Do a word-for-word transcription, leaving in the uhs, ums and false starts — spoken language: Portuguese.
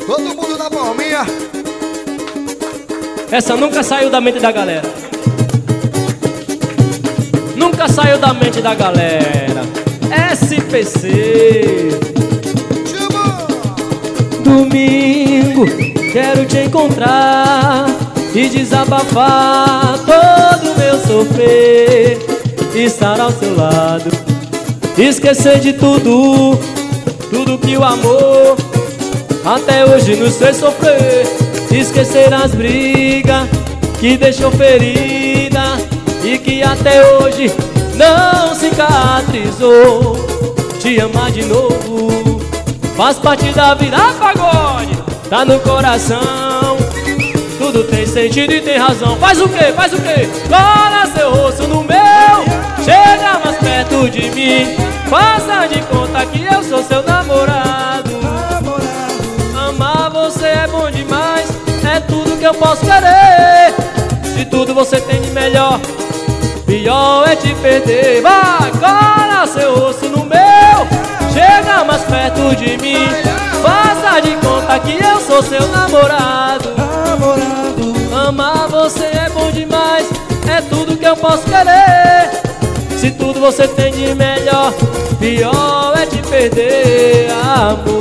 Todo mundo na palminha. Essa nunca saiu da mente da galera. Nunca saiu da mente da galera. S P C. Chama! Domingo, quero te encontrar e desabafar todo o meu sofrer. Estar ao seu lado, esquecer de tudo, tudo que o amor até hoje nos fez sofrer. Esquecer as brigas que deixou ferida e que até hoje não cicatrizou. Te amar de novo faz parte da vida. Ah, pagode, tá no coração. Tudo tem sentido e tem razão. Faz o quê? Faz o quê? Cola seu rosto no meu. Chega mais perto de mim. Faça de conta que eu sou seu namorado. Amar você é bom demais. É tudo que eu posso querer. Se tudo você tem de melhor, pior é te perder. Vai, cola seu rosto no meu. Chega mais perto de mim. Faça de conta que eu sou seu namorado. Amar você é bom demais. É tudo que eu posso querer. Se tudo você tem de melhor, pior é te perder, amor.